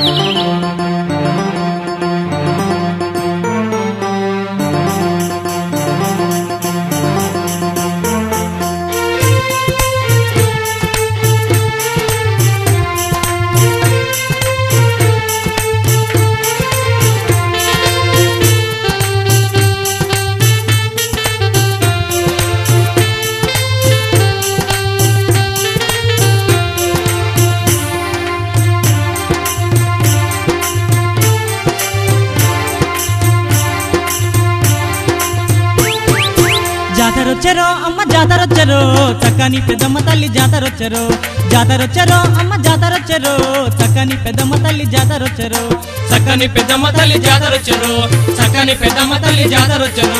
జాతరొచ్చరో అమ్మ జాతరొచ్చరో చక్కని పెద్దమ్మ తల్లి జాతరొచ్చరో జాతరొచ్చరో అమ్మ జాతరొచ్చరో చక్కని పెద్దమ్మ తల్లి జాతరొచ్చరో చక్కని పెద్దమ్మ తల్లి జాతరొచ్చరో చక్కని పెద్దమ్మ తల్లి జాతరొచ్చరో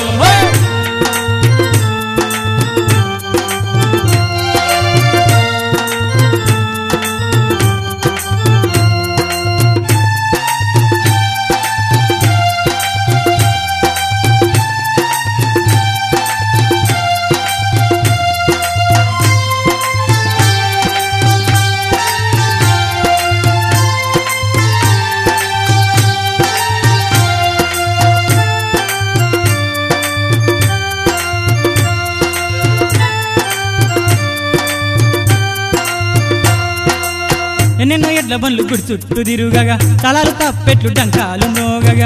ఎన్నెన్నో ఎడ్ల బండ్లు గుడి చుట్టూ తిరుగగా తలాలు తప్పెట్లు డంకాలు మోగగా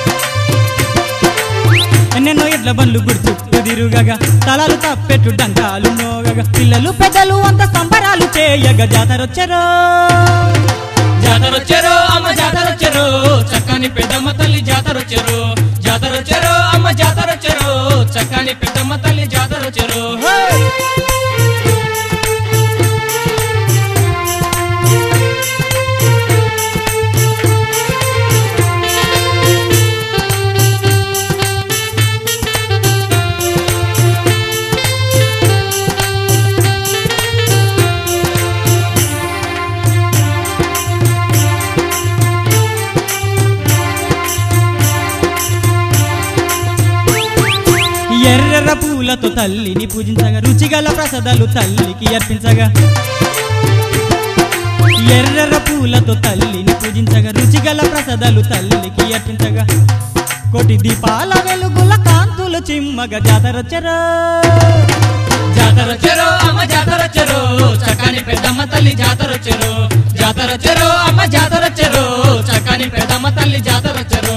ఎన్నెన్నో ఎడ్ల బండ్లు గుడి చుట్టూ తిరుగగా తలాలు తప్పెట్లు డంకాలు మోగగా పిల్లలు పెద్దలు అంత సంబరాలు చేయగా జాతరొచ్చరో జాతరొచ్చరో అమ్మ జాతరొచ్చరో చక్కని పెద్దమ్మ తల్లి జాతరొచ్చరో జాతరొచ్చరో అమ్మ జాతరొచ్చరో చక్కని పెద్దమ్మ తల్లి జాతరొచ్చరో ఎర్ర పూలతో తల్లిని పూజించగా రుచిగల ప్రసాదాలు తల్లికి అర్పించగా ఎర్ర పూలతో తల్లిని పూజించగా రుచిగల ప్రసాదాలు తల్లికి అర్పించగా కోటి దీపాల వెలుగుల కాంతులు చిమ్మగా జాతరొచ్చరో జాతరొచ్చరో అమ్మ జాతరొచ్చరో చక్కని పెద్దమ్మ తల్లి జాతరొచ్చరో జాతరొచ్చరో అమ్మ జాతరొచ్చరో చక్కని పెద్దమ్మ తల్లి జాతరొచ్చరో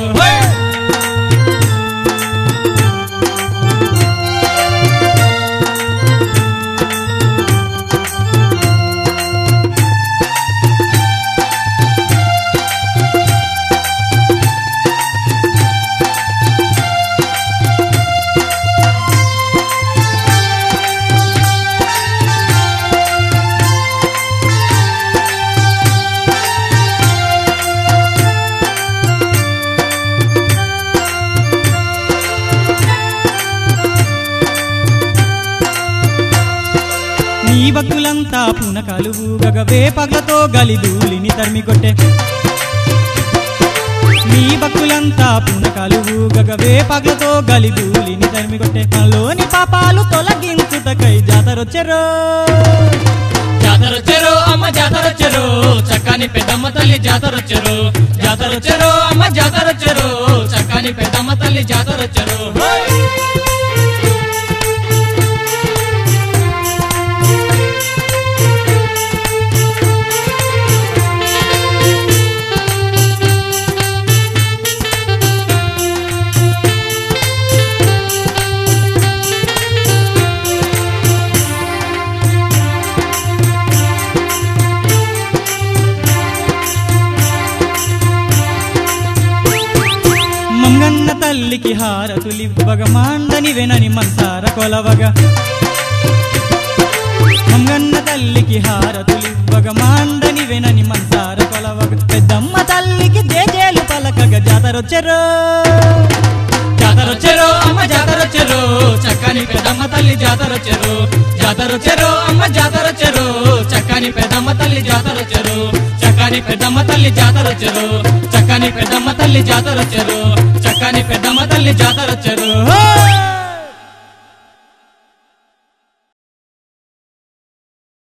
నీ భక్తులంతా పూనకాలు ఊగగా వేపగ్లతో గలిధూళిని తరిమి కొట్టే నీ భక్తులంతా పూనకాలు ఊగగా వేపగ్లతో గలిధూళిని తరిమి కొట్టే మనలోని పాపాలు తొలగించుటకై జాతరొచ్చరో జాతరొచ్చరో అమ్మ జాతరొచ్చరో చక్కని పెద్దమ్మ తల్లి జాతరొచ్చరో జాతరొచ్చరో అమ్మ జాతరొచ్చరో చక్కని పెద్దమ్మ తల్లి జాతరొచ్చరో మంగన్న తల్లికి హారతులివ్వగా మాండని వెనని మనసార కొలవగా మంగన్న తల్లికి హారతులివ్వగా మాండని వెనని మనసార కొలవగా పెద్దమ్మ తల్లికి జేజేలు పలకగా జాతరొచ్చరో జాతరొచ్చరో అమ్మ జాతరొచ్చరో చక్కని పెద్దమ్మ తల్లి జాతరొచ్చరో జాతరొచ్చరో అమ్మ జాతరొచ్చరో చక్కని పెద్దమ్మ తల్లి జాతరొచ్చరో చక్కని పెద్దమ్మ తల్లి జాతరొచ్చరో చక్కని పెద్దమ్మ తల్లి జాతరొచ్చరో చక్కని పెద్దమ్మ తల్లి జాతరొచ్చరో